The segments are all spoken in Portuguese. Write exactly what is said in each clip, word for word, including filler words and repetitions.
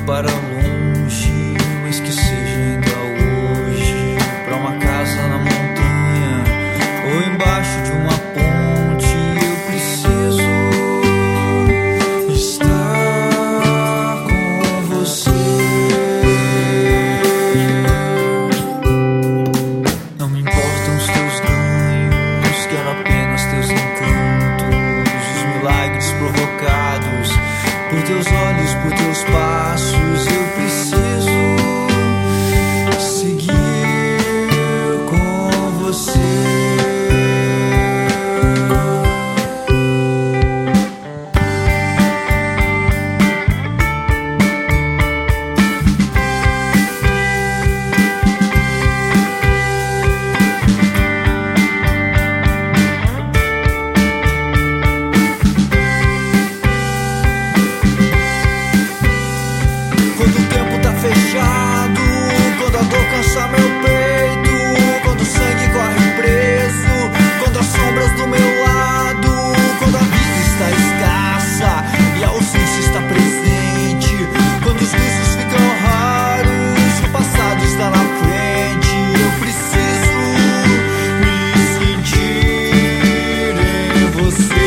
para longe, mas que seja ainda hoje, pra uma casa na montanha ou embaixo de uma ponte. Eu preciso estar com você. Não me importam os teus ganhos, quero apenas teus encantos, os milagres provocados por teus olhos, por teus passos. Eu preciso seguir com você. Quando o tempo tá fechado, quando a dor cansa meu peito, quando o sangue corre preso, quando as sombras do meu lado, quando a vida está escassa e a ausência está presente, quando os risos ficam raros e o passado está na frente. Eu preciso me sentir em você.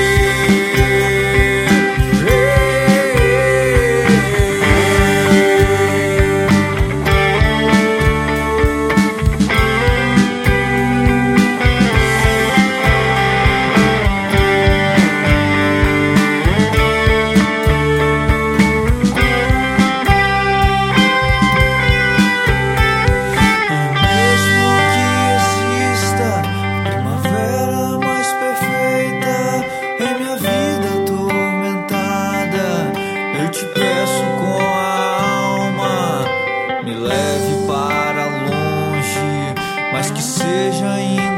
Te peço com a alma, me leve para longe, mas que seja ainda